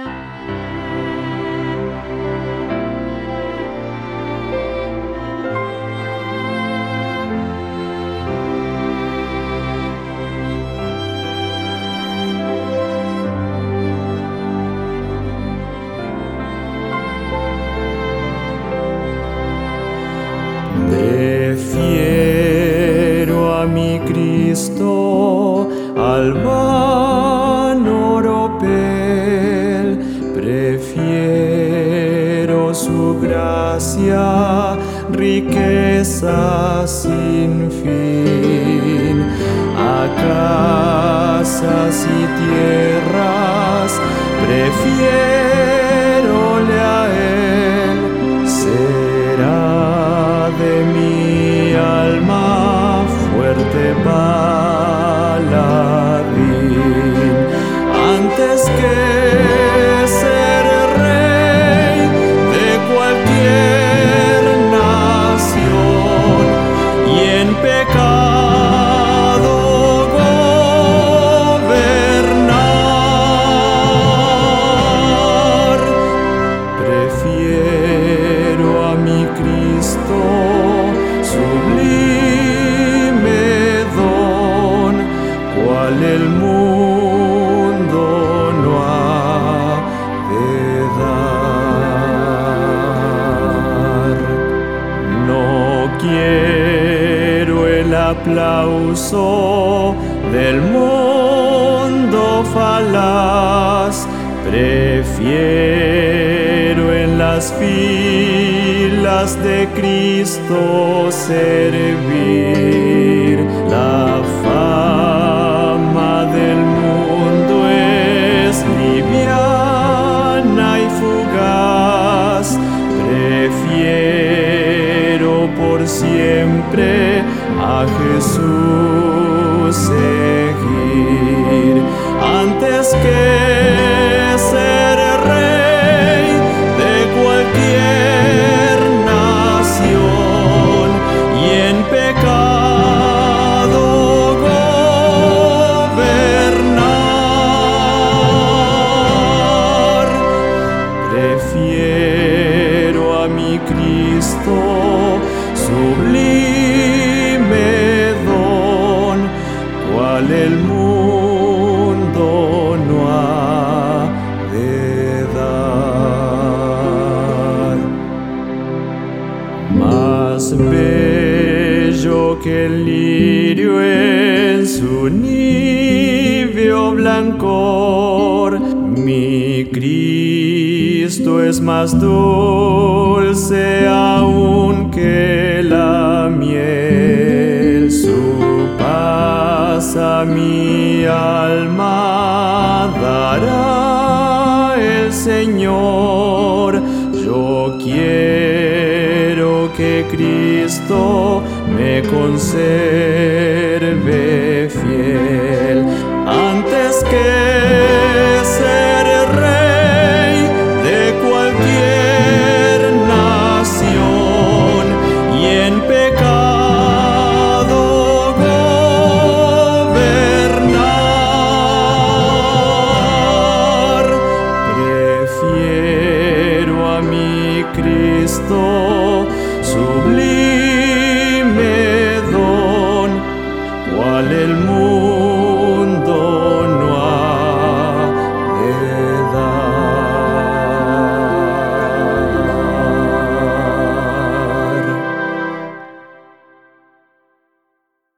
Prefiero a mi Cristo al vano oropel, prefiero su gracia, riqueza sin fin, a casas y tierras, prefiérole a él, será de mi alma fuerte paladín, antes que ser rey de cualquier nación y en pecado gobernar. Prefiero a mi Cristo, sublime don, cual el mundo no ha de dar. No quiero el aplauso del mundo falaz, prefiero en las filas de Cristo servir. La fama del mundo es liviana y fugaz, prefiero por siempre a Jesús seguir, antes que ser rey de cualquier nación y en pecado gobernar. Prefiero a mi Cristo, sublime don, cual el mundo no ha de dar. Más bello que el lirio en su níveo blancor, mi Cristo es más dulce aún que la miel. Su paz a mi alma dará el Señor. Yo quiero que Cristo me conserve